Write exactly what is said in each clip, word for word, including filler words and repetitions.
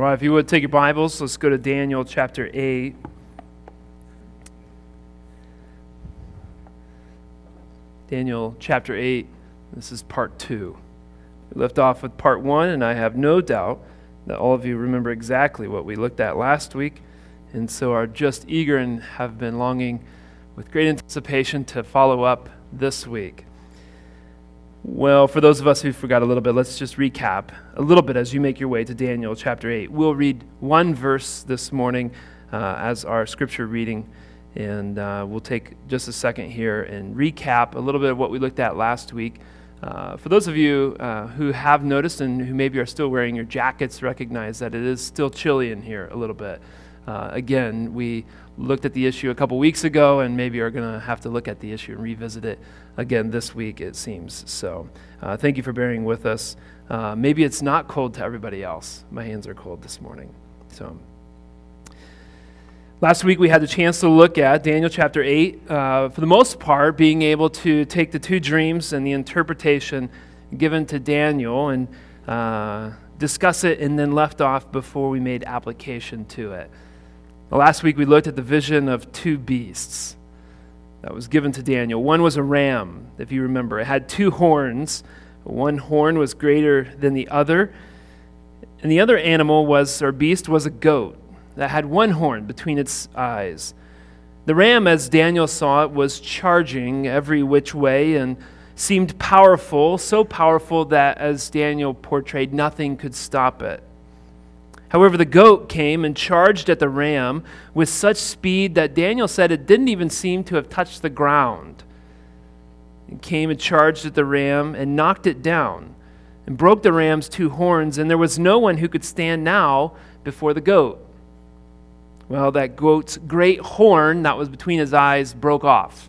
right, if you would take your Bibles, let's go to Daniel chapter eight. Daniel chapter eight, this is part two. We left off with part one, and I have no doubt that all of you remember exactly what we looked at last week, and so are just eager and have been longing with great anticipation to follow up this week. Well, for those of us who forgot a little bit, let's just recap a little bit as you make your way to Daniel chapter eight. We'll read one verse this morning uh, as our scripture reading, and uh, we'll take just a second here and recap a little bit of what we looked at last week. Uh, for those of you uh, who have noticed and who maybe are still wearing your jackets, recognize that it is still chilly in here a little bit. Uh, again, we looked at the issue a couple weeks ago and maybe are going to have to look at the issue and revisit it again this week, it seems. So uh, thank you for bearing with us. Uh, maybe it's not cold to everybody else. My hands are cold this morning. So last week we had the chance to look at Daniel chapter eight, uh, for the most part, being able to take the two dreams and the interpretation given to Daniel and uh, discuss it, and then left off before we made application to it. Last week we looked at the vision of two beasts that was given to Daniel. One was a ram, if you remember. It had two horns. One horn was greater than the other. And the other animal was, or beast, was a goat that had one horn between its eyes. The ram, as Daniel saw it, was charging every which way and seemed powerful, so powerful that, as Daniel portrayed, nothing could stop it. However, the goat came and charged at the ram with such speed that Daniel said it didn't even seem to have touched the ground. It came and charged at the ram and knocked it down and broke the ram's two horns, and there was no one who could stand now before the goat. Well, that goat's great horn that was between his eyes broke off,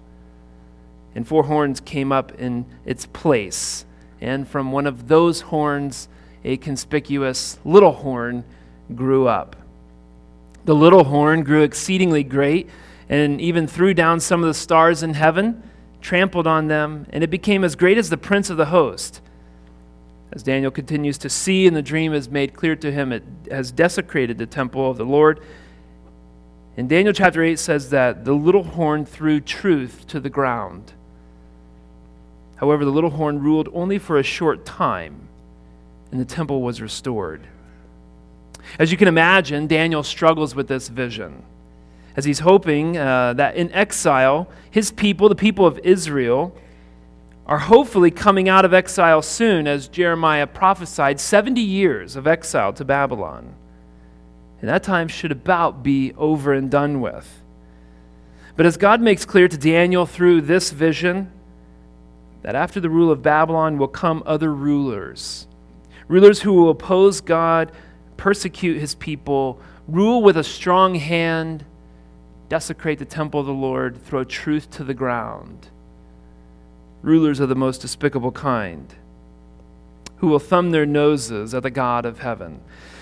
and four horns came up in its place, and from one of those horns a conspicuous little horn grew up. The little horn grew exceedingly great and even threw down some of the stars in heaven, trampled on them, and it became as great as the prince of the host. As Daniel continues to see, and the dream is made clear to him, it has desecrated the temple of the Lord. And Daniel chapter eight says that the little horn threw truth to the ground. However, the little horn ruled only for a short time, and the temple was restored. As you can imagine, Daniel struggles with this vision, as he's hoping uh, that in exile, his people, the people of Israel, are hopefully coming out of exile soon, as Jeremiah prophesied, seventy years of exile to Babylon. And that time should about be over and done with. But as God makes clear to Daniel through this vision, that after the rule of Babylon will come other rulers, rulers who will oppose God, persecute his people, rule with a strong hand, desecrate the temple of the Lord, throw truth to the ground. Rulers of the most despicable kind, who will thumb their noses at the God of heaven.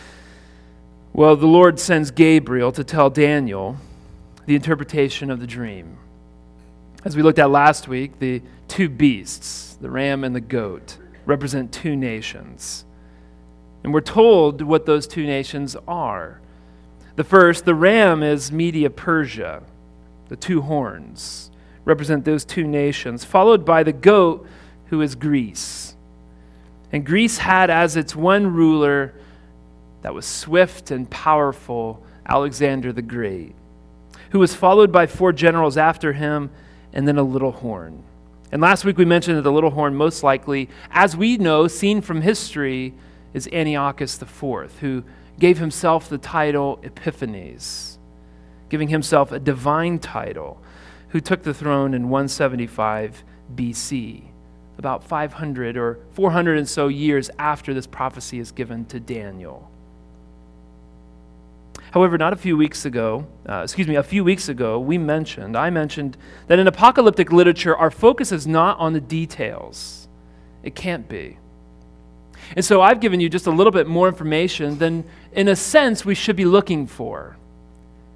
Well, the Lord sends Gabriel to tell Daniel the interpretation of the dream. As we looked at last week, the two beasts, the ram and the goat, represent two nations. And we're told what those two nations are. The first, the ram, is Media-Persia. The two horns represent those two nations, followed by the goat, who is Greece. And Greece had as its one ruler that was swift and powerful, Alexander the Great, who was followed by four generals after him, and then a little horn. And last week we mentioned that the little horn, most likely, as we know, seen from history, is Antiochus the Fourth, who gave himself the title Epiphanes, giving himself a divine title, who took the throne in one seventy-five B C, about five hundred or four hundred and so years after this prophecy is given to Daniel. However, not a few weeks ago, uh, excuse me, a few weeks ago, we mentioned, I mentioned that in apocalyptic literature, our focus is not on the details. It can't be. And so I've given you just a little bit more information than, in a sense, we should be looking for.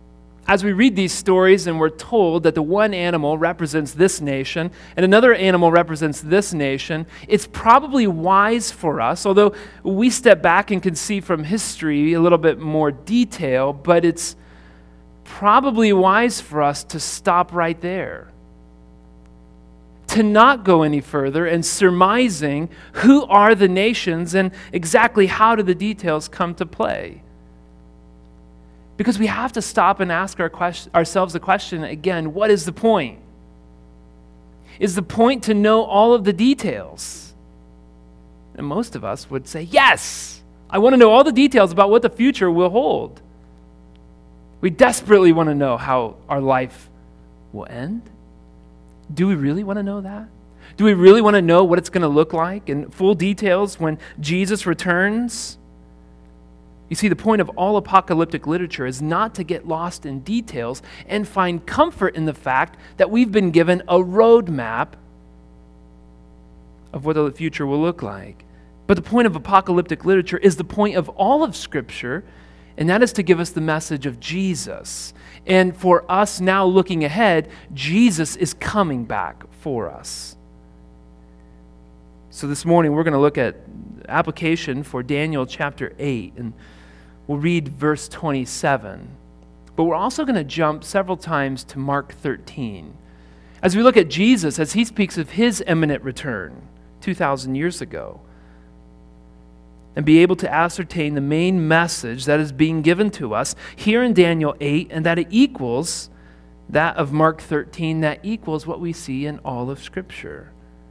as we read these stories and we're told that the one animal represents this nation and another animal represents this nation, it's probably wise for us, although we step back and can see from history a little bit more detail, but it's probably wise for us to stop right there. To not go any further and surmising who are the nations and exactly how do the details come to play. Because we have to stop and ask our question, ourselves the question again, what is the point? Is the point to know all of the details? And most of us would say, yes, I want to know all the details about what the future will hold. We desperately want to know how our life will end. Do we really want to know that? Do we really want to know what it's going to look like in full details when Jesus returns? You see, the point of all apocalyptic literature is not to get lost in details and find comfort in the fact that we've been given a roadmap of what the future will look like. But the point of apocalyptic literature is the point of all of Scripture, and that is to give us the message of Jesus. And for us now looking ahead, Jesus is coming back for us. So this morning we're going to look at application for Daniel chapter eight, and we'll read verse twenty-seven. But we're also going to jump several times to Mark thirteen. As we look at Jesus, as he speaks of his imminent return two thousand years ago, and be able to ascertain the main message that is being given to us here in Daniel eight, and that it equals that of Mark thirteen, that equals what we see in all of Scripture.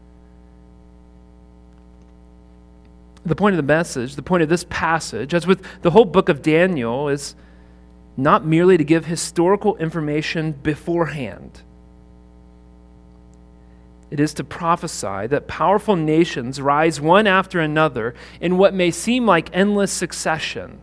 The point of the message, the point of this passage, as with the whole book of Daniel, is not merely to give historical information beforehand. It is to prophesy that powerful nations rise one after another in what may seem like endless succession.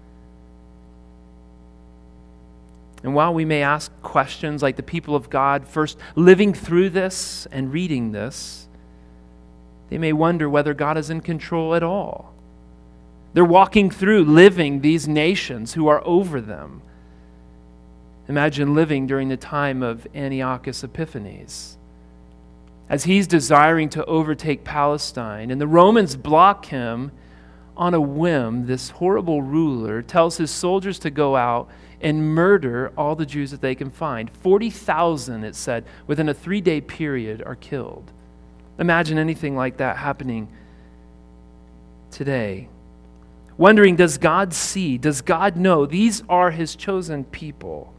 And while we may ask questions like the people of God first living through this and reading this, they may wonder whether God is in control at all. They're walking through, living these nations who are over them. Imagine living during the time of Antiochus Epiphanes, as he's desiring to overtake Palestine, and the Romans block him on a whim. This horrible ruler tells his soldiers to go out and murder all the Jews that they can find. forty thousand, it said, within a three-day period are killed. Imagine anything like that happening today. Wondering, does God see? Does God know? These are his chosen people.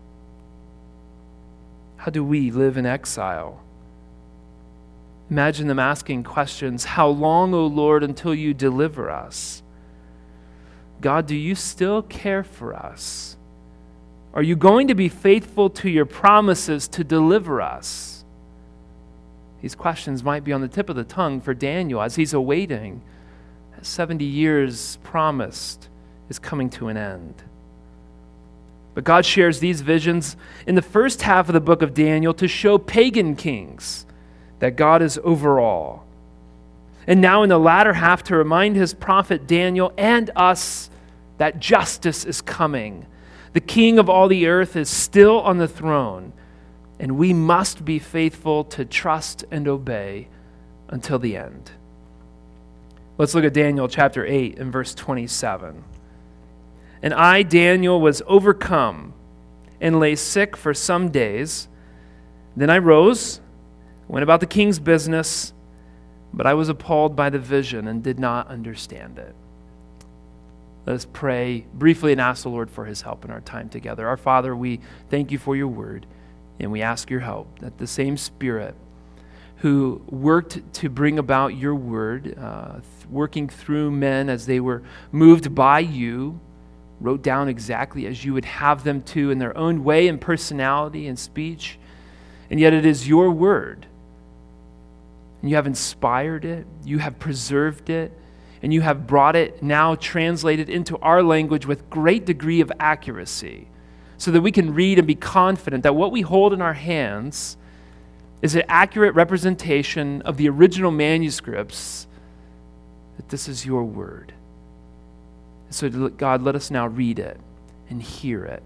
How do we live in exile? Imagine them asking questions. How long, O Lord, until you deliver us? God, do you still care for us? Are you going to be faithful to your promises to deliver us? These questions might be on the tip of the tongue for Daniel as he's awaiting. seventy years promised is coming to an end. But God shares these visions in the first half of the book of Daniel to show pagan kings that God is over all. And now in the latter half to remind his prophet Daniel and us that justice is coming. The king of all the earth is still on the throne, and we must be faithful to trust and obey until the end. Let's look at Daniel chapter eight and verse twenty-seven. And I, Daniel, was overcome and lay sick for some days. Then I rose, went about the king's business, but I was appalled by the vision and did not understand it. Let us pray briefly and ask the Lord for his help in our time together. Our Father, we thank you for your word, and we ask your help, that the same Spirit who worked to bring about your word, uh, th- working through men as they were moved by you, wrote down exactly as you would have them to in their own way and personality and speech, and yet it is your word. And you have inspired it, you have preserved it, and you have brought it now translated into our language with great degree of accuracy, so that we can read and be confident that what we hold in our hands is an accurate representation of the original manuscripts, that this is your word. So God, let us now read it and hear it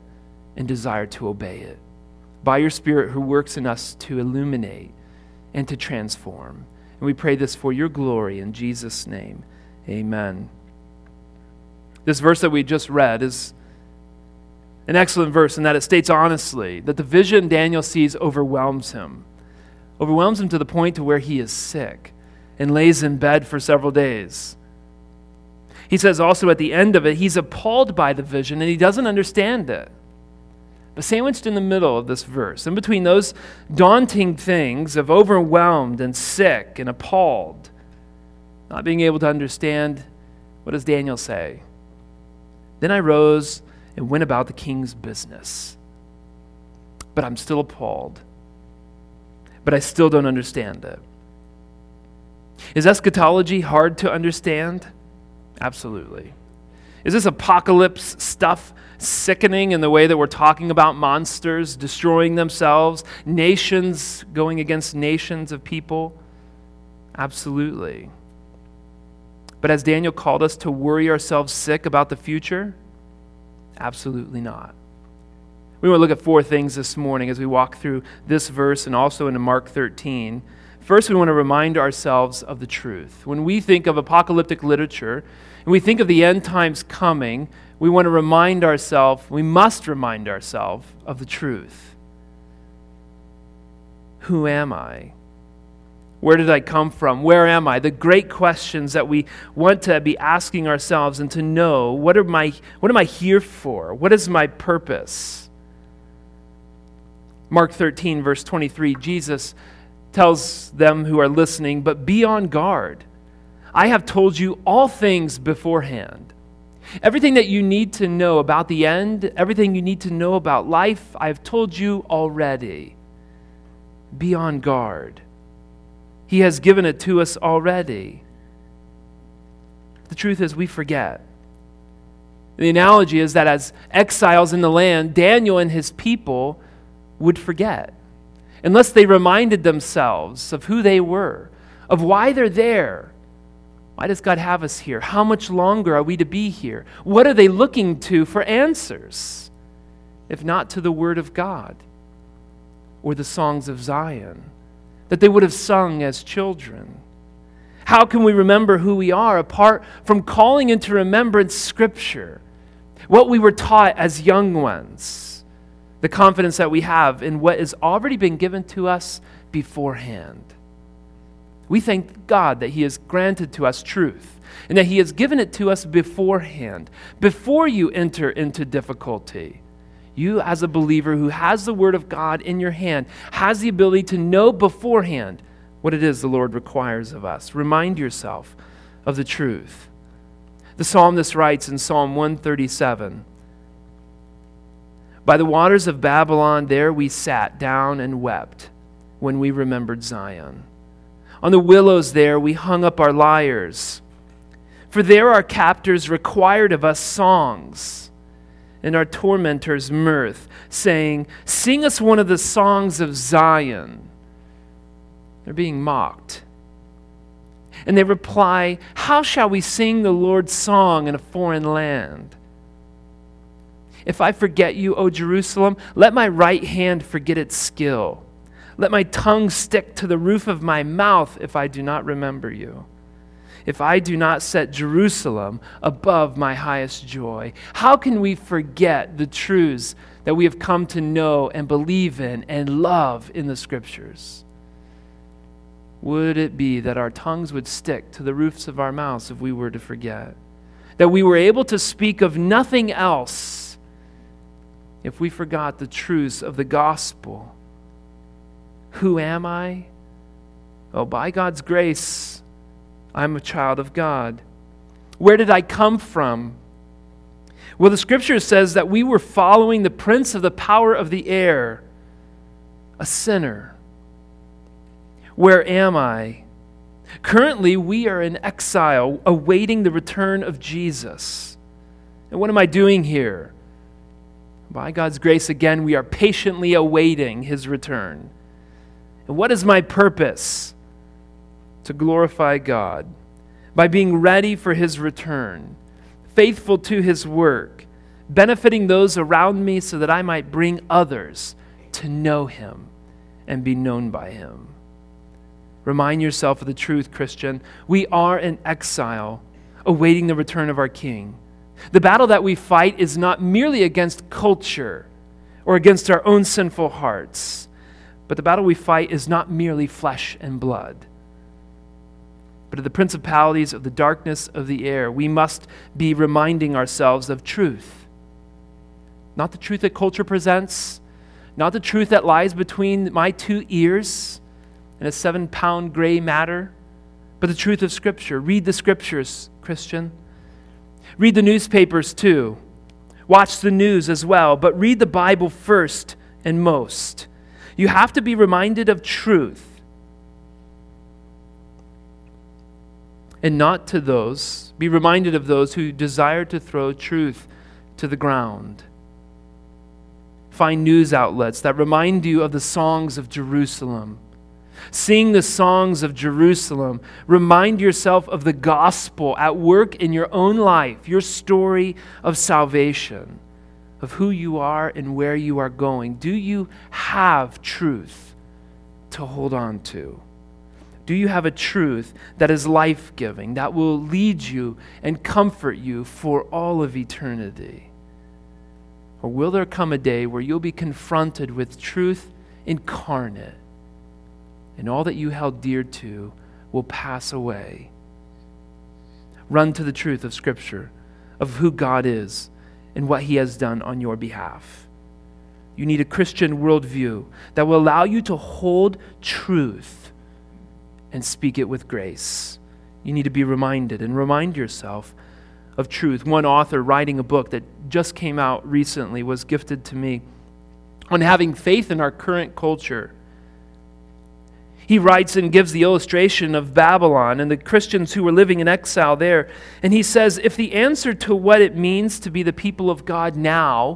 and desire to obey it. By your Spirit who works in us to illuminate and to transform. And we pray this for your glory in Jesus' name. Amen. This verse that we just read is an excellent verse in that it states honestly that the vision Daniel sees overwhelms him. Overwhelms him to the point to where he is sick and lays in bed for several days. He says also at the end of it, he's appalled by the vision and he doesn't understand it. But sandwiched in the middle of this verse, in between those daunting things of overwhelmed and sick and appalled, not being able to understand, what does Daniel say? Then I rose and went about the king's business. But I'm still appalled. But I still don't understand it. Is eschatology hard to understand? Absolutely. Is this apocalypse stuff sickening in the way that we're talking about monsters destroying themselves, nations going against nations of people? Absolutely. But has Daniel called us to worry ourselves sick about the future? Absolutely not. We want to look at four things this morning as we walk through this verse and also into Mark thirteen. First, we want to remind ourselves of the truth. When we think of apocalyptic literature and we think of the end times coming, we want to remind ourselves, we must remind ourselves of the truth. Who am I? Where did I come from? Where am I? The great questions that we want to be asking ourselves and to know, what are my, what am I here for? What is my purpose? Mark thirteen, verse twenty-three, Jesus tells them who are listening, but be on guard. I have told you all things beforehand. Everything that you need to know about the end, everything you need to know about life, I have told you already. Be on guard. He has given it to us already. The truth is, we forget. The analogy is that as exiles in the land, Daniel and his people would forget. Unless they reminded themselves of who they were, of why they're there. Why does God have us here? How much longer are we to be here? What are they looking to for answers, if not to the Word of God or the songs of Zion that they would have sung as children? How can we remember who we are apart from calling into remembrance Scripture, what we were taught as young ones, the confidence that we have in what has already been given to us beforehand? We thank God that He has granted to us truth and that He has given it to us beforehand. Before you enter into difficulty, you as a believer who has the Word of God in your hand has the ability to know beforehand what it is the Lord requires of us. Remind yourself of the truth. The psalmist writes in Psalm one thirty-seven, by the waters of Babylon there we sat down and wept when we remembered Zion. On the willows there we hung up our lyres. For there our captors required of us songs, and our tormentors mirth, saying, sing us one of the songs of Zion. They're being mocked. And they reply, how shall we sing the Lord's song in a foreign land? If I forget you, O Jerusalem, let my right hand forget its skill. Let my tongue stick to the roof of my mouth if I do not remember you. If I do not set Jerusalem above my highest joy. How can we forget the truths that we have come to know and believe in and love in the Scriptures? Would it be that our tongues would stick to the roofs of our mouths if we were to forget? That we were able to speak of nothing else if we forgot the truths of the gospel? Who am I? Oh, by God's grace, I'm a child of God. Where did I come from? Well, the Scripture says that we were following the prince of the power of the air, a sinner. Where am I? Currently, we are in exile, awaiting the return of Jesus. And what am I doing here? By God's grace, again, we are patiently awaiting His return. And what is my purpose? To glorify God by being ready for His return, faithful to His work, benefiting those around me so that I might bring others to know him and be known by him. Remind yourself of the truth, Christian. We are in exile, awaiting the return of our King. The battle that we fight is not merely against culture or against our own sinful hearts, but the battle we fight is not merely flesh and blood, but of the principalities of the darkness of the air. We must be reminding ourselves of truth. Not the truth that culture presents, not the truth that lies between my two ears and a seven-pound gray matter, but the truth of Scripture. Read the Scriptures, Christian. Read the newspapers too. Watch the news as well, but read the Bible first and most. You have to be reminded of truth. And not to those, be reminded of those who desire to throw truth to the ground. Find news outlets that remind you of the songs of Jerusalem. Sing the songs of Jerusalem. Remind yourself of the gospel at work in your own life, your story of salvation, of who you are and where you are going. Do you have truth to hold on to? Do you have a truth that is life-giving, that will lead you and comfort you for all of eternity? Or will there come a day where you'll be confronted with truth incarnate, and all that you held dear to will pass away? Run to the truth of Scripture, of who God is and what he has done on your behalf. You need a Christian worldview that will allow you to hold truth and speak it with grace. You need to be reminded and remind yourself of truth. One author writing a book that just came out recently was gifted to me on having faith in our current culture. He writes and gives the illustration of Babylon and the Christians who were living in exile there. And he says, if the answer to what it means to be the people of God now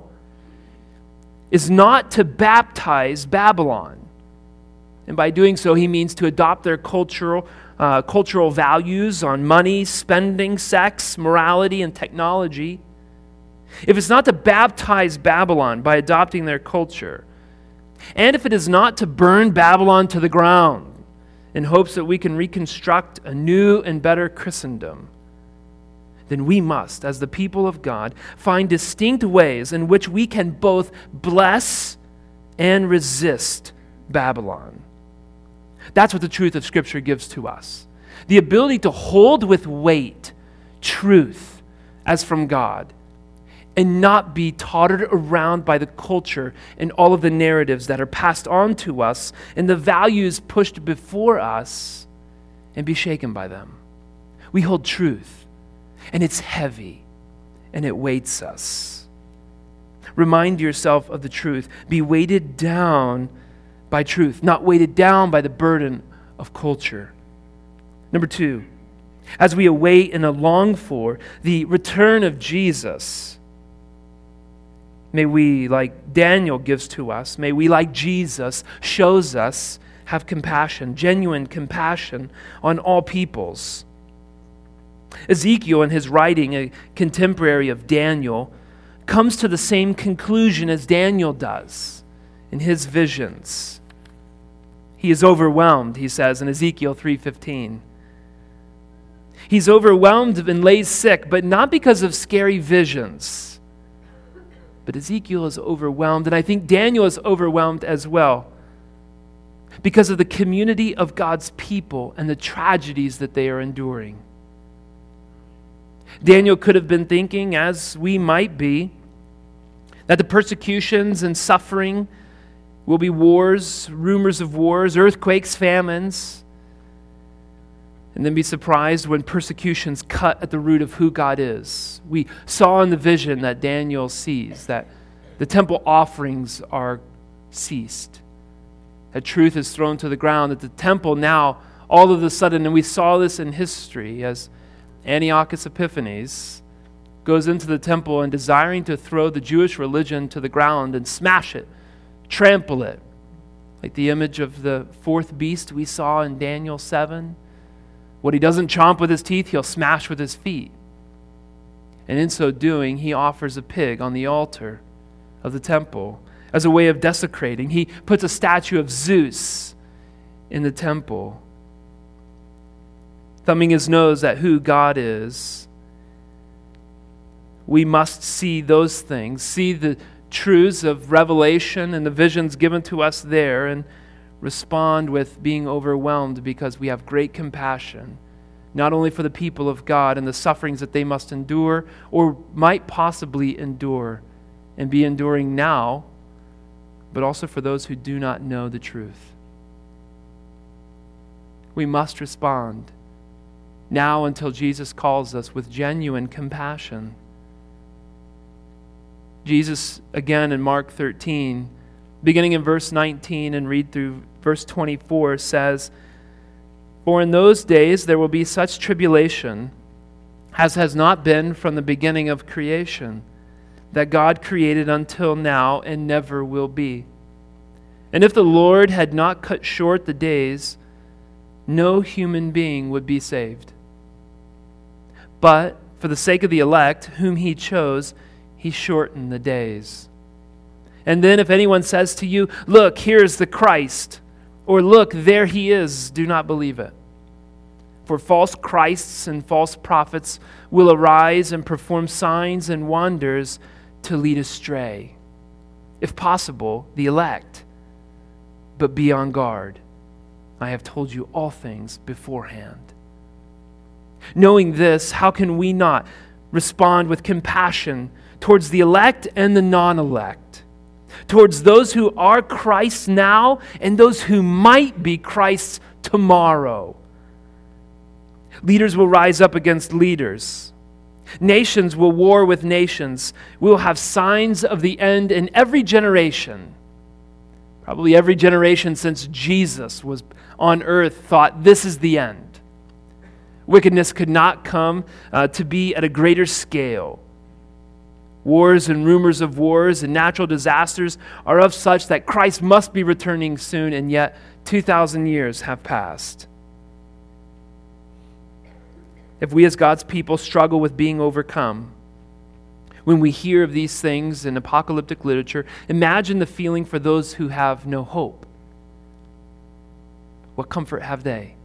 is not to baptize Babylon, and by doing so he means to adopt their cultural uh, cultural values on money, spending, sex, morality, and technology, if it's not to baptize Babylon by adopting their culture, and if it is not to burn Babylon to the ground in hopes that we can reconstruct a new and better Christendom, then we must, as the people of God, find distinct ways in which we can both bless and resist Babylon. That's what the truth of Scripture gives to us. The ability to hold with weight truth as from God, and not be tottered around by the culture and all of the narratives that are passed on to us and the values pushed before us, and be shaken by them. We hold truth, and it's heavy, and it weights us. Remind yourself of the truth. Be weighted down by truth, not weighted down by the burden of culture. Number two, as we await and long for the return of Jesus, may we, like Daniel gives to us, may we, like Jesus shows us, have compassion, genuine compassion on all peoples. Ezekiel, in his writing, a contemporary of Daniel, comes to the same conclusion as Daniel does in his visions. He is overwhelmed, he says in Ezekiel three fifteen. He's overwhelmed and lays sick, but not because of scary visions. But Ezekiel is overwhelmed, and I think Daniel is overwhelmed as well because of the community of God's people and the tragedies that they are enduring. Daniel could have been thinking, as we might be, that the persecutions and suffering will be wars, rumors of wars, earthquakes, famines, and then be surprised when persecutions cut at the root of who God is. We saw in the vision that Daniel sees that the temple offerings are ceased, that truth is thrown to the ground, that the temple now, all of a sudden, and we saw this in history as Antiochus Epiphanes goes into the temple and desiring to throw the Jewish religion to the ground and smash it, trample it, like the image of the fourth beast we saw in Daniel seven. What he doesn't chomp with his teeth, he'll smash with his feet. And in so doing, he offers a pig on the altar of the temple as a way of desecrating. He puts a statue of Zeus in the temple, thumbing his nose at who God is. We must see those things, see the truths of Revelation and the visions given to us there, and respond with being overwhelmed because we have great compassion, not only for the people of God and the sufferings that they must endure or might possibly endure and be enduring now, but also for those who do not know the truth. We must respond now until Jesus calls us with genuine compassion. Jesus, again in Mark thirteen, beginning in verse nineteen and read through verse twenty-four, says, "For in those days there will be such tribulation as has not been from the beginning of creation, that God created until now and never will be. And if the Lord had not cut short the days, no human being would be saved. But for the sake of the elect, whom he chose, he shortened the days. And then if anyone says to you, 'Look, here is the Christ,' or 'Look, there he is,' do not believe it. For false Christs and false prophets will arise and perform signs and wonders to lead astray, if possible, the elect. But be on guard. I have told you all things beforehand." Knowing this, how can we not respond with compassion towards the elect and the non-elect, towards those who are Christ's now and those who might be Christ's tomorrow? Leaders will rise up against leaders. Nations will war with nations. We will have signs of the end in every generation. Probably every generation since Jesus was on earth thought this is the end. Wickedness could not come uh, to be at a greater scale. Wars and rumors of wars and natural disasters are of such that Christ must be returning soon, and yet two thousand years have passed. If we as God's people struggle with being overcome, when we hear of these things in apocalyptic literature, imagine the feeling for those who have no hope. What comfort have they?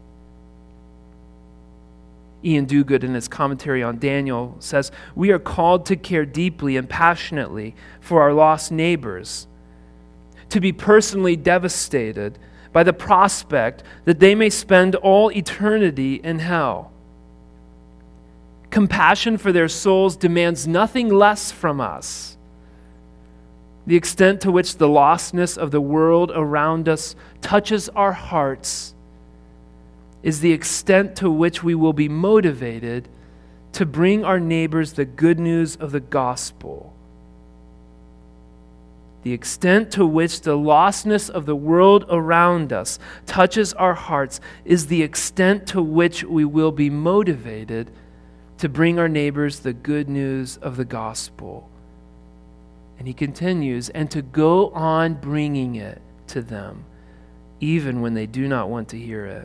Ian Duguid, in his commentary on Daniel, says, "We are called to care deeply and passionately for our lost neighbors, to be personally devastated by the prospect that they may spend all eternity in hell. Compassion for their souls demands nothing less from us. The extent to which the lostness of the world around us touches our hearts is the extent to which we will be motivated to bring our neighbors the good news of the gospel. The extent to which the lostness of the world around us touches our hearts is the extent to which we will be motivated to bring our neighbors the good news of the gospel." And he continues, "and to go on bringing it to them, even when they do not want to hear it."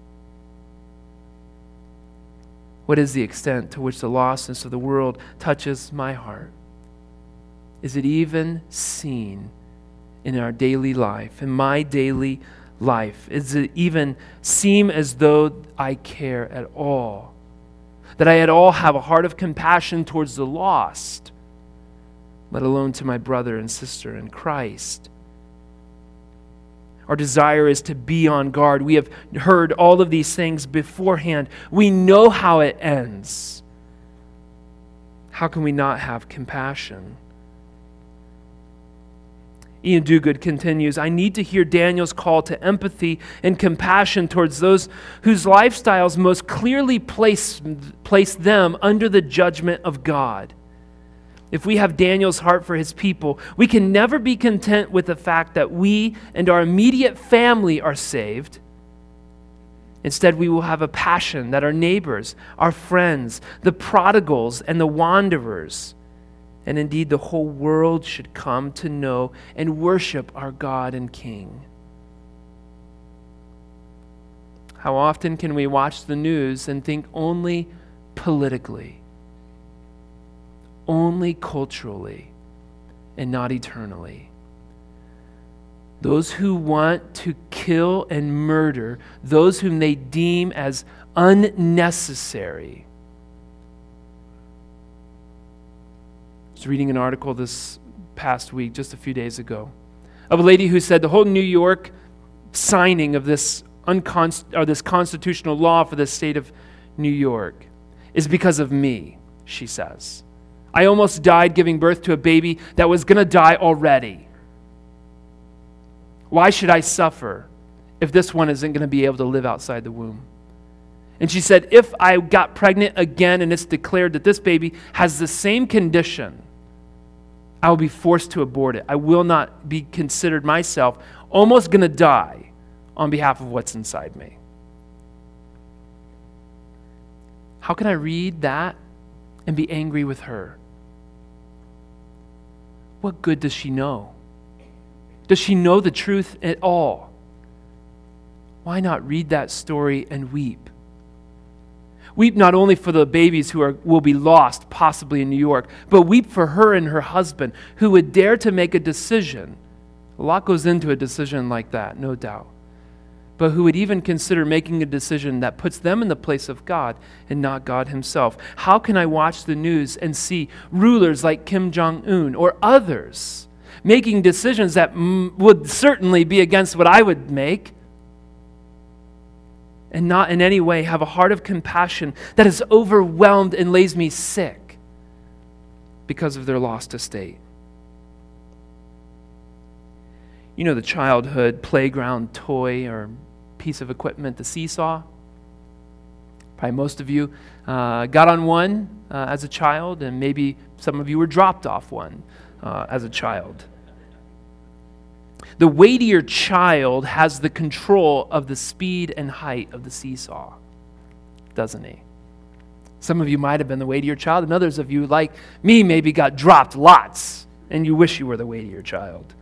What is the extent to which the lostness of the world touches my heart? Is it even seen in our daily life, in my daily life? Does it even seem as though I care at all? That I at all have a heart of compassion towards the lost, let alone to my brother and sister in Christ? Our desire is to be on guard. We have heard all of these things beforehand. We know how it ends. How can we not have compassion? Ian Duguid continues, "I need to hear Daniel's call to empathy and compassion towards those whose lifestyles most clearly place, place them under the judgment of God. If we have Daniel's heart for his people, we can never be content with the fact that we and our immediate family are saved. Instead, we will have a passion that our neighbors, our friends, the prodigals, and the wanderers, and indeed the whole world should come to know and worship our God and King." How often can we watch the news and think only politically? only culturally and not eternally. Those who want to kill and murder those whom they deem as unnecessary. I was reading an article this past week, just a few days ago, of a lady who said the whole New York signing of this unconst- or this constitutional law for the state of New York is because of me, she says. I almost died giving birth to a baby that was going to die already. Why should I suffer if this one isn't going to be able to live outside the womb? And she said, if I got pregnant again and it's declared that this baby has the same condition, I will be forced to abort it. I will not be considered myself almost going to die on behalf of what's inside me. How can I read that and be angry with her? What good does she know? Does she know the truth at all? Why not read that story and weep? Weep not only for the babies who are, will be lost, possibly in New York, but weep for her and her husband who would dare to make a decision. A lot goes into a decision like that, no doubt. But who would even consider making a decision that puts them in the place of God and not God himself. How can I watch the news and see rulers like Kim Jong-un or others making decisions that m- would certainly be against what I would make, and not in any way have a heart of compassion that is overwhelmed and lays me sick because of their lost estate? You know the childhood playground toy or piece of equipment, the seesaw? Probably most of you uh, got on one uh, as a child, and maybe some of you were dropped off one uh, as a child. The weightier child has the control of the speed and height of the seesaw, doesn't he? Some of you might have been the weightier child, and others of you, like me, maybe got dropped lots, and you wish you were the weightier child.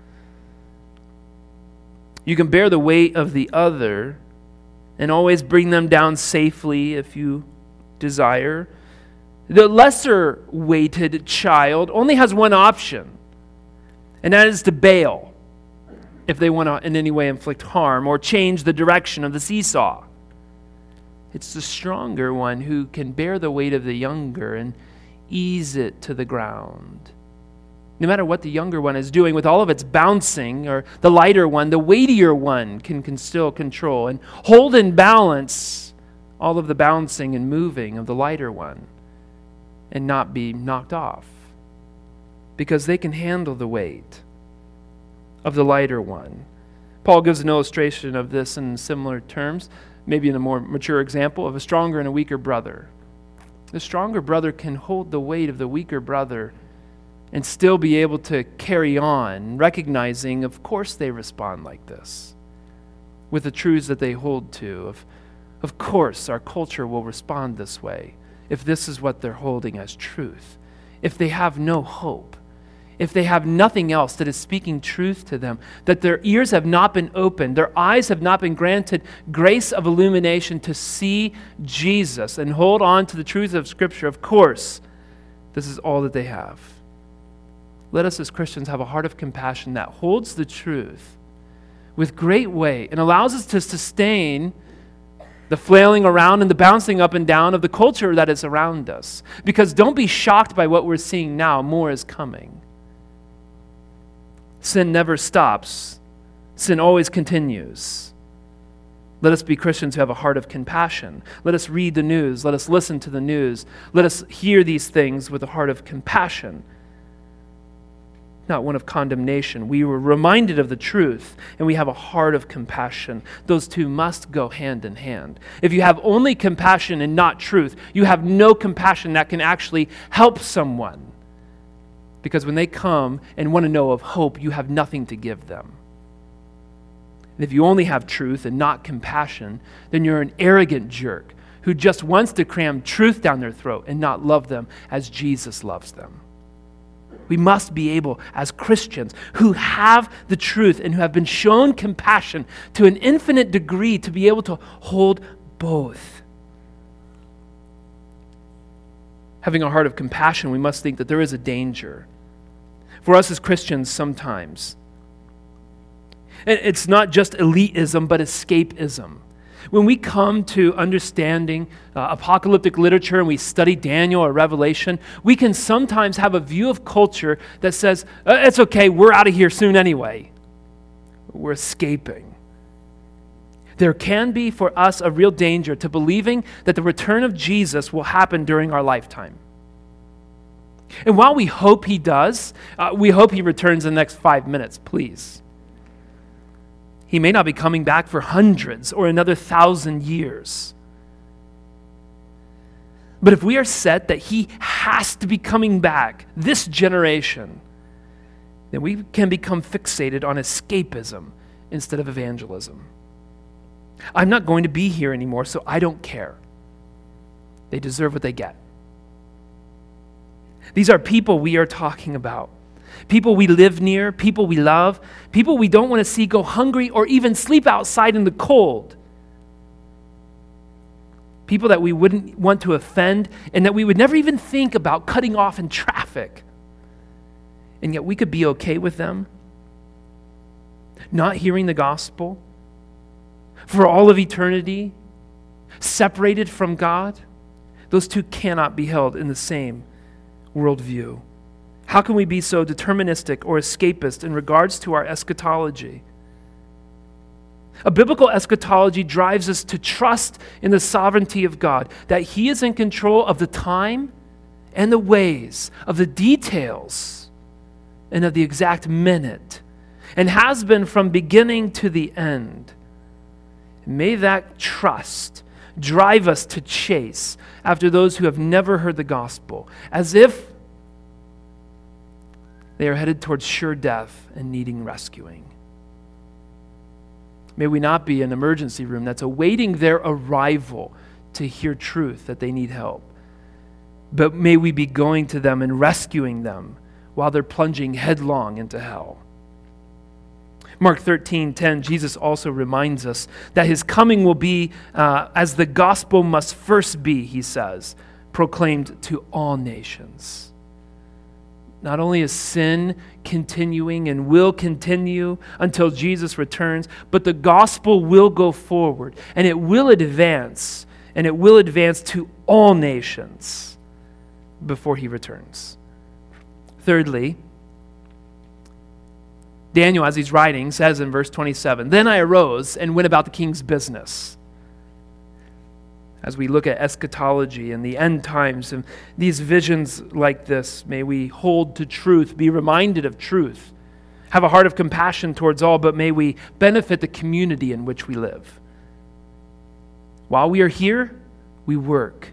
You can bear the weight of the other and always bring them down safely if you desire. The lesser weighted child only has one option, and that is to bail if they want to in any way inflict harm or change the direction of the seesaw. It's the stronger one who can bear the weight of the younger and ease it to the ground. No matter what the younger one is doing with all of its bouncing, or the lighter one, the weightier one can, can still control and hold in balance all of the bouncing and moving of the lighter one and not be knocked off, because they can handle the weight of the lighter one. Paul gives an illustration of this in similar terms, maybe in a more mature example, of a stronger and a weaker brother. The stronger brother can hold the weight of the weaker brother and still be able to carry on, recognizing, of course, they respond like this, with the truths that they hold to. Of, of course, our culture will respond this way if this is what they're holding as truth. If they have no hope, if they have nothing else that is speaking truth to them, that their ears have not been opened, their eyes have not been granted grace of illumination to see Jesus and hold on to the truths of Scripture, of course, this is all that they have. Let us as Christians have a heart of compassion that holds the truth with great weight and allows us to sustain the flailing around and the bouncing up and down of the culture that is around us. Because don't be shocked by what we're seeing now. More is coming. Sin never stops. Sin always continues. Let us be Christians who have a heart of compassion. Let us read the news. Let us listen to the news. Let us hear these things with a heart of compassion, not one of condemnation. We were reminded of the truth, and we have a heart of compassion. Those two must go hand in hand. If you have only compassion and not truth, you have no compassion that can actually help someone. Because when they come and want to know of hope, you have nothing to give them. And if you only have truth and not compassion, then you're an arrogant jerk who just wants to cram truth down their throat and not love them as Jesus loves them. We must be able, as Christians who have the truth and who have been shown compassion to an infinite degree, to be able to hold both. Having a heart of compassion, we must think that there is a danger. For us as Christians, sometimes, and it's not just elitism, but escapism. When we come to understanding uh, apocalyptic literature and we study Daniel or Revelation, we can sometimes have a view of culture that says, uh, it's okay, we're out of here soon anyway. We're escaping. There can be for us a real danger to believing that the return of Jesus will happen during our lifetime. And while we hope he does, uh, we hope he returns in the next five minutes, please. He may not be coming back for hundreds or another thousand years. But if we are set that he has to be coming back this generation, then we can become fixated on escapism instead of evangelism. I'm not going to be here anymore, so I don't care. They deserve what they get. These are people we are talking about. People we live near, people we love, people we don't want to see go hungry or even sleep outside in the cold. People that we wouldn't want to offend and that we would never even think about cutting off in traffic. And yet we could be okay with them not hearing the gospel for all of eternity, separated from God. Those two cannot be held in the same worldview. How can we be so deterministic or escapist in regards to our eschatology? A biblical eschatology drives us to trust in the sovereignty of God, that he is in control of the time and the ways, of the details, and of the exact minute, and has been from beginning to the end. May that trust drive us to chase after those who have never heard the gospel, as if they are headed towards sure death and needing rescuing. May we not be an emergency room that's awaiting their arrival to hear truth that they need help, but may we be going to them and rescuing them while they're plunging headlong into hell. Mark thirteen ten, Jesus also reminds us that his coming will be uh, as the gospel must first be, he says, proclaimed to all nations. Not only is sin continuing and will continue until Jesus returns, but the gospel will go forward and it will advance, and it will advance to all nations before he returns. Thirdly, Daniel, as he's writing, says in verse twenty-seven, "Then I arose and went about the king's business." As we look at eschatology and the end times and these visions like this, may we hold to truth, be reminded of truth, have a heart of compassion towards all, but may we benefit the community in which we live. While we are here, we work.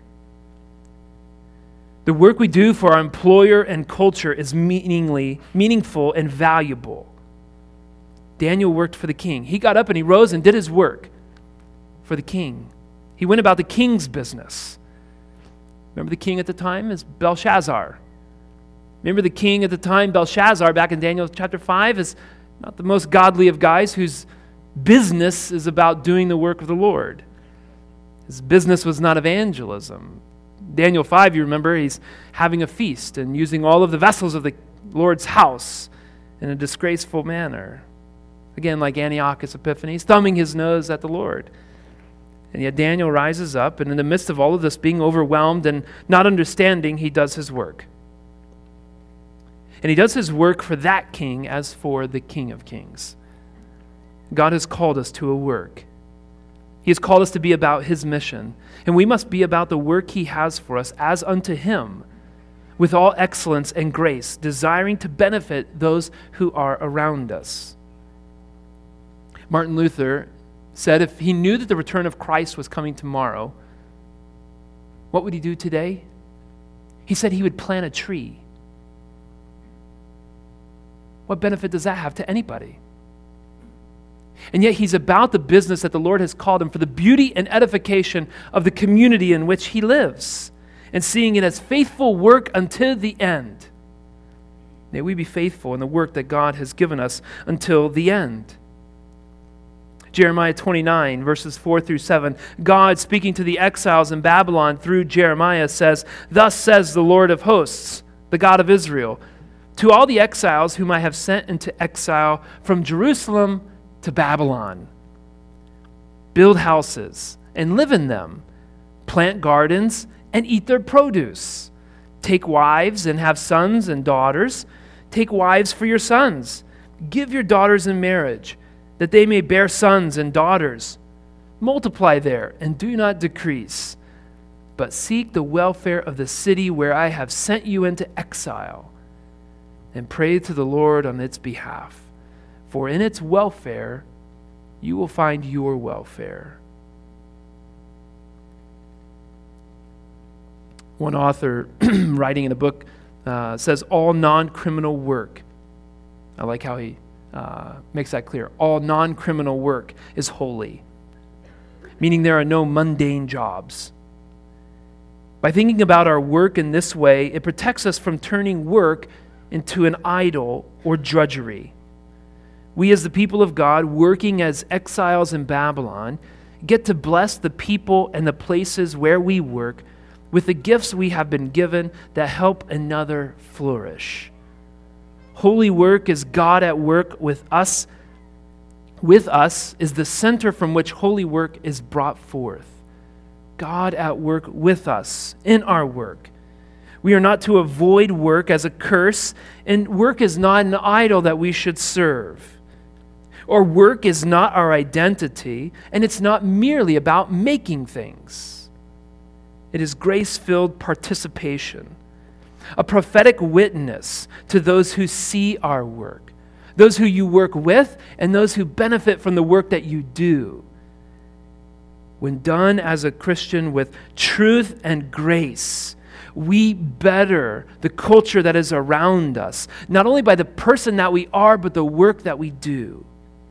The work we do for our employer and culture is meaningly, meaningful and valuable. Daniel worked for the king. He got up and he rose and did his work for the king. He went about the king's business. Remember the king at the time is Belshazzar. Remember the king at the time, Belshazzar, back in Daniel chapter five, is not the most godly of guys whose business is about doing the work of the Lord. His business was not evangelism. Daniel five, you remember, he's having a feast and using all of the vessels of the Lord's house in a disgraceful manner. Again, like Antiochus Epiphanes, thumbing his nose at the Lord. And yet Daniel rises up, and in the midst of all of this, being overwhelmed and not understanding, he does his work. And he does his work for that king as for the King of Kings. God has called us to a work. He has called us to be about his mission, and we must be about the work he has for us as unto him, with all excellence and grace, desiring to benefit those who are around us. Martin Luther said if he knew that the return of Christ was coming tomorrow, what would he do today? He said he would plant a tree. What benefit does that have to anybody? And yet he's about the business that the Lord has called him for the beauty and edification of the community in which he lives, and seeing it as faithful work until the end. May we be faithful in the work that God has given us until the end. Jeremiah twenty-nine, verses four through seven, God, speaking to the exiles in Babylon through Jeremiah, says, "Thus says the Lord of hosts, the God of Israel, to all the exiles whom I have sent into exile from Jerusalem to Babylon. Build houses and live in them, plant gardens and eat their produce. Take wives and have sons and daughters. Take wives for your sons. Give your daughters in marriage, that they may bear sons and daughters. Multiply there and do not decrease, but seek the welfare of the city where I have sent you into exile, and pray to the Lord on its behalf. For in its welfare you will find your welfare." One author writing in a book uh, says, "All non-criminal work," I like how he uh, makes that clear, "all non-criminal work is holy," meaning there are no mundane jobs. By thinking about our work in this way, it protects us from turning work into an idol or drudgery. We as the people of God, working as exiles in Babylon, get to bless the people and the places where we work with the gifts we have been given that help another flourish. Holy work is God at work with us. With us is the center from which holy work is brought forth. God at work with us in our work. We are not to avoid work as a curse, and work is not an idol that we should serve. Or work is not our identity, and it's not merely about making things. It is grace-filled participation, a prophetic witness to those who see our work, those who you work with, and those who benefit from the work that you do. When done as a Christian with truth and grace, we better the culture that is around us, not only by the person that we are, but the work that we do.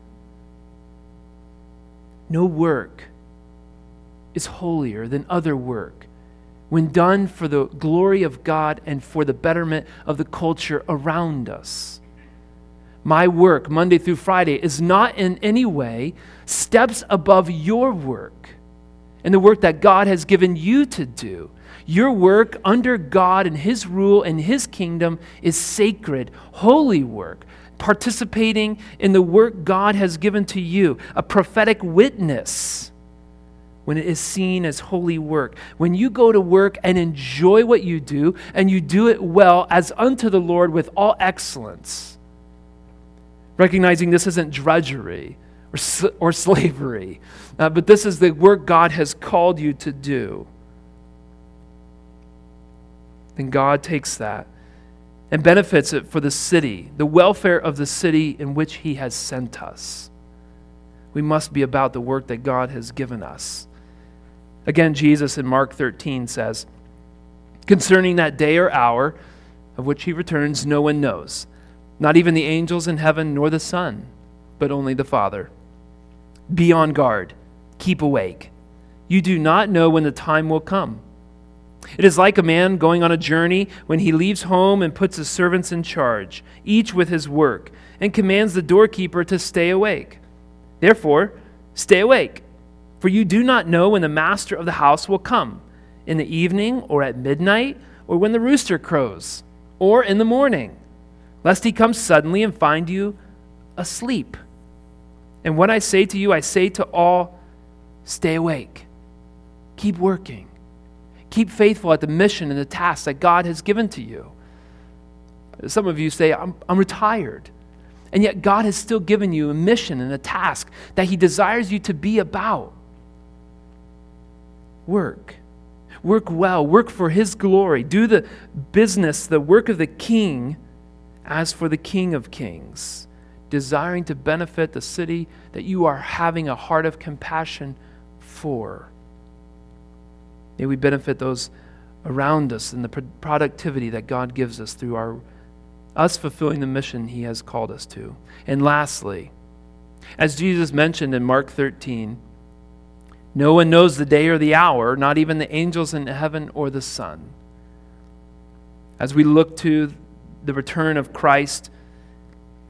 No work is holier than other work when done for the glory of God and for the betterment of the culture around us. My work, Monday through Friday, is not in any way steps above your work and the work that God has given you to do. Your work under God and His rule and His kingdom is sacred, holy work, participating in the work God has given to you, a prophetic witness when it is seen as holy work. When you go to work and enjoy what you do, and you do it well as unto the Lord with all excellence, recognizing this isn't drudgery or, sl- or slavery, uh, but this is the work God has called you to do. Then God takes that and benefits it for the city, the welfare of the city in which He has sent us. We must be about the work that God has given us. Again, Jesus in Mark thirteen says, "Concerning that day or hour of which He returns, no one knows, not even the angels in heaven nor the Son, but only the Father. Be on guard, keep awake. You do not know when the time will come. It is like a man going on a journey when he leaves home and puts his servants in charge, each with his work, and commands the doorkeeper to stay awake. Therefore, stay awake, for you do not know when the master of the house will come, in the evening or at midnight, or when the rooster crows, or in the morning, lest he come suddenly and find you asleep. And what I say to you, I say to all, stay awake, keep working. Keep faithful at the mission and the task that God has given to you." Some of you say, I'm, I'm retired. And yet God has still given you a mission and a task that He desires you to be about. Work. Work well. Work for His glory. Do the business, the work of the King, as for the King of Kings, desiring to benefit the city that you are having a heart of compassion for. May we benefit those around us in the productivity that God gives us through our us fulfilling the mission He has called us to. And lastly, as Jesus mentioned in Mark thirteen, no one knows the day or the hour, not even the angels in heaven or the Son. As we look to the return of Christ,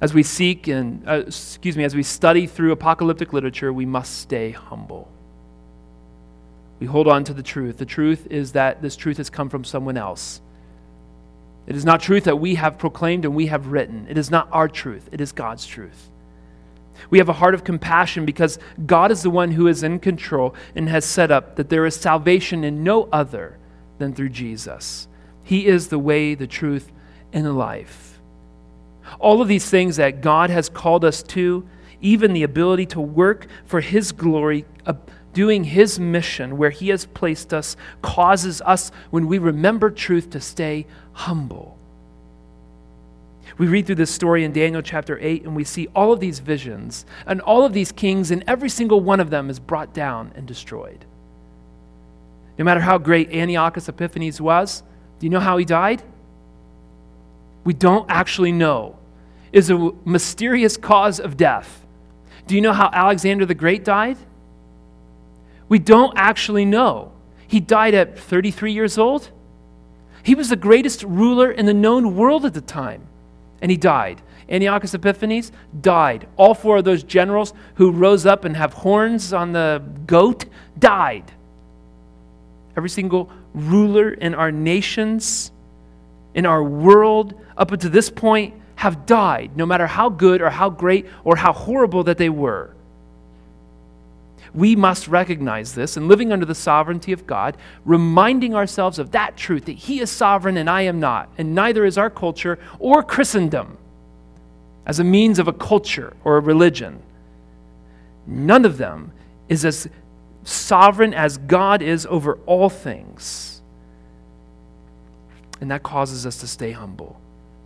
As we seek and, uh, excuse me, as we study through apocalyptic literature, we must stay humble. We hold on to the truth. The truth is that this truth has come from someone else. It is not truth that we have proclaimed and we have written. It is not our truth. It is God's truth. We have a heart of compassion because God is the one who is in control and has set up that there is salvation in no other than through Jesus. He is the way, the truth, and the life. All of these things that God has called us to, even the ability to work for His glory, uh, doing His mission where He has placed us, causes us, when we remember truth, to stay humble. We read through this story in Daniel chapter eight, and we see all of these visions, and all of these kings, and every single one of them is brought down and destroyed. No matter how great Antiochus Epiphanes was, do you know how he died? We don't actually know. It's a mysterious cause of death. Do you know how Alexander the Great died? We don't actually know. He died at thirty-three years old. He was the greatest ruler in the known world at the time, and he died. Antiochus Epiphanes died. All four of those generals who rose up and have horns on the goat died. Every single ruler in our nations, in our world, up until this point, have died, no matter how good or how great or how horrible that they were. We must recognize this, and living under the sovereignty of God, reminding ourselves of that truth, that He is sovereign and I am not, and neither is our culture or Christendom as a means of a culture or a religion. None of them is as sovereign as God is over all things. And that causes us to stay humble.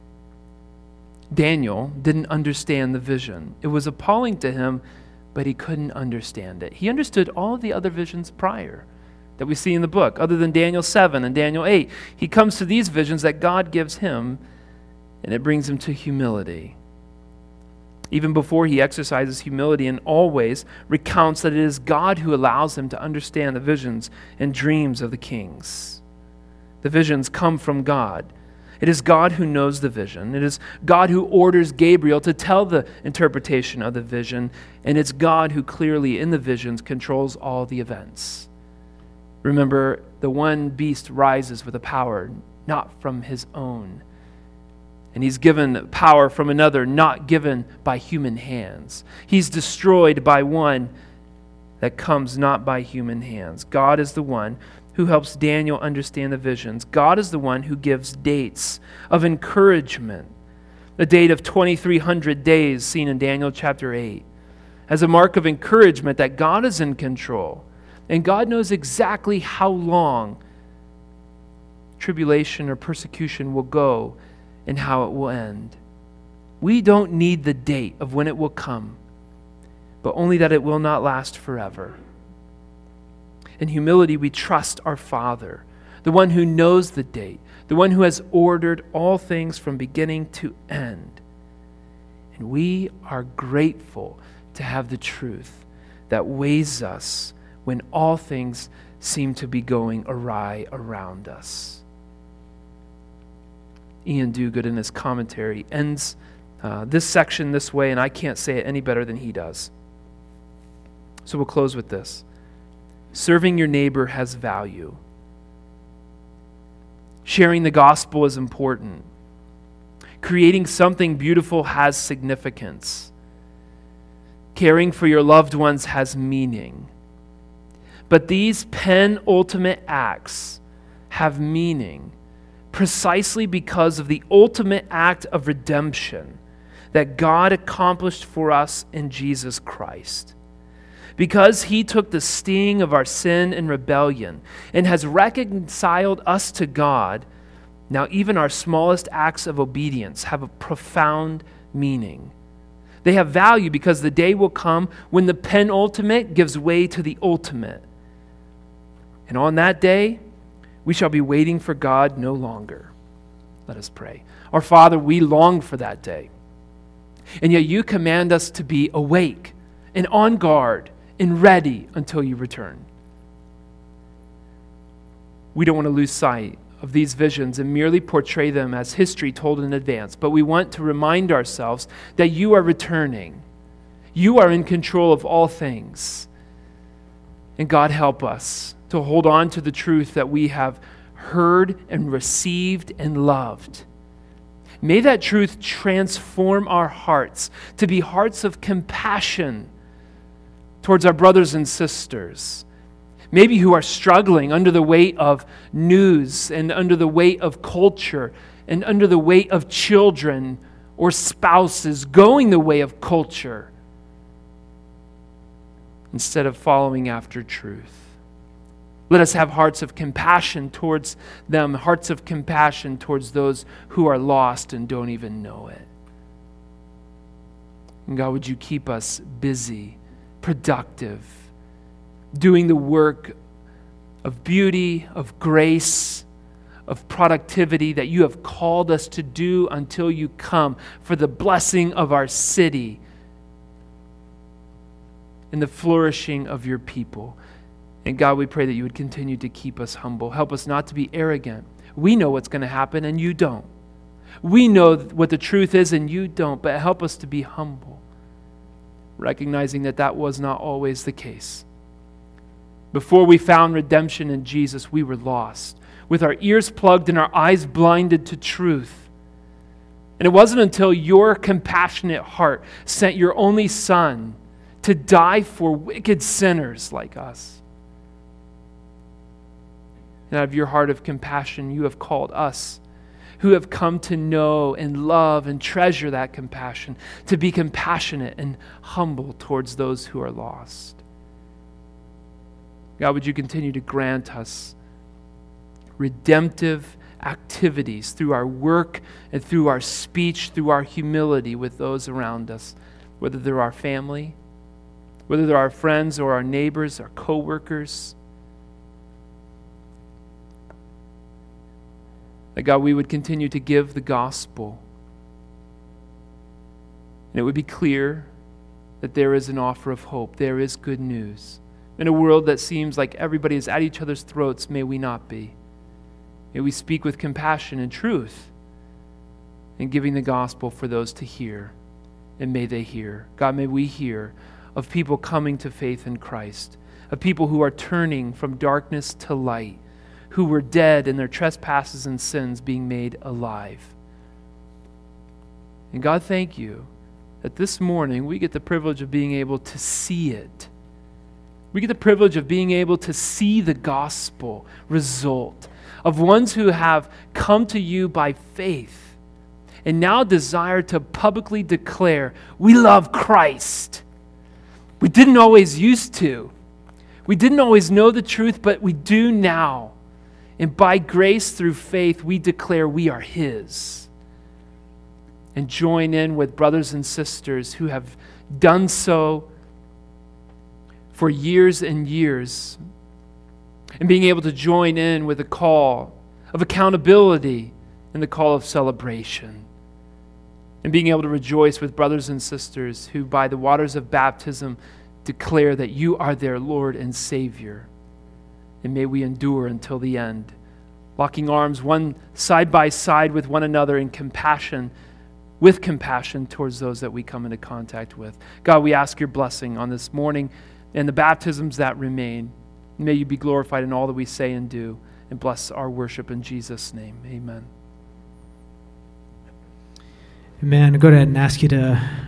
Daniel didn't understand the vision. It was appalling to him, but he couldn't understand it. He understood all of the other visions prior that we see in the book, other than Daniel seven and Daniel eight. He comes to these visions that God gives him, and it brings him to humility. Even before he exercises humility in all ways, recounts that it is God who allows him to understand the visions and dreams of the kings. The visions come from God. It is God who knows the vision. It is God who orders Gabriel to tell the interpretation of the vision, and it's God who clearly in the visions controls all the events. Remember, the one beast rises with a power not from his own, and he's given power from another not given by human hands. He's destroyed by one that comes not by human hands. God is the one who helps Daniel understand the visions. God is the one who gives dates of encouragement. The date of twenty-three hundred days seen in Daniel chapter eight as a mark of encouragement that God is in control. And God knows exactly how long tribulation or persecution will go and how it will end. We don't need the date of when it will come, but only that it will not last forever. In humility, we trust our Father, the one who knows the date, the one who has ordered all things from beginning to end. And we are grateful to have the truth that weighs us when all things seem to be going awry around us. Ian Duguid, in his commentary, ends uh, this section this way, and I can't say it any better than he does. So we'll close with this. Serving your neighbor has value. Sharing the gospel is important. Creating something beautiful has significance. Caring for your loved ones has meaning. But these penultimate acts have meaning precisely because of the ultimate act of redemption that God accomplished for us in Jesus Christ. Because He took the sting of our sin and rebellion and has reconciled us to God, now even our smallest acts of obedience have a profound meaning. They have value because the day will come when the penultimate gives way to the ultimate. And on that day, we shall be waiting for God no longer. Let us pray. Our Father, we long for that day. And yet you command us to be awake and on guard and ready until you return. We don't want to lose sight of these visions and merely portray them as history told in advance, but we want to remind ourselves that you are returning. You are in control of all things. And God, help us to hold on to the truth that we have heard and received and loved. May that truth transform our hearts to be hearts of compassion towards our brothers and sisters, maybe who are struggling under the weight of news and under the weight of culture and under the weight of children or spouses going the way of culture instead of following after truth. Let us have hearts of compassion towards them, hearts of compassion towards those who are lost and don't even know it. And God, would you keep us busy, productive, doing the work of beauty, of grace, of productivity that you have called us to do until you come, for the blessing of our city and the flourishing of your people. And God, we pray that you would continue to keep us humble. Help us not to be arrogant. We know what's going to happen and you don't. We know what the truth is and you don't, but help us to be humble, recognizing that that was not always the case. Before we found redemption in Jesus, we were lost, with our ears plugged and our eyes blinded to truth. And it wasn't until your compassionate heart sent your only Son to die for wicked sinners like us. And out of your heart of compassion, you have called us, who have come to know and love and treasure that compassion, to be compassionate and humble towards those who are lost. God, would you continue to grant us redemptive activities through our work and through our speech, through our humility with those around us, whether they're our family, whether they're our friends or our neighbors, our co-workers. That God, we would continue to give the gospel. And it would be clear that there is an offer of hope. There is good news. In a world that seems like everybody is at each other's throats, may we not be. May we speak with compassion and truth in giving the gospel for those to hear. And may they hear. God, may we hear of people coming to faith in Christ, of people who are turning from darkness to light, who were dead in their trespasses and sins being made alive. And God, thank you that this morning we get the privilege of being able to see it. We get the privilege of being able to see the gospel result of ones who have come to you by faith and now desire to publicly declare, we love Christ. We didn't always used to. We didn't always know the truth, but we do now. And by grace through faith, we declare we are His. And join in with brothers and sisters who have done so for years and years. And being able to join in with the call of accountability and the call of celebration. And being able to rejoice with brothers and sisters who by the waters of baptism declare that you are their Lord and Savior. And may we endure until the end, locking arms one side by side with one another in compassion, with compassion towards those that we come into contact with. God, we ask your blessing on this morning and the baptisms that remain. May you be glorified in all that we say and do, and bless our worship in Jesus' name. Amen. Amen. I'll go ahead and ask you to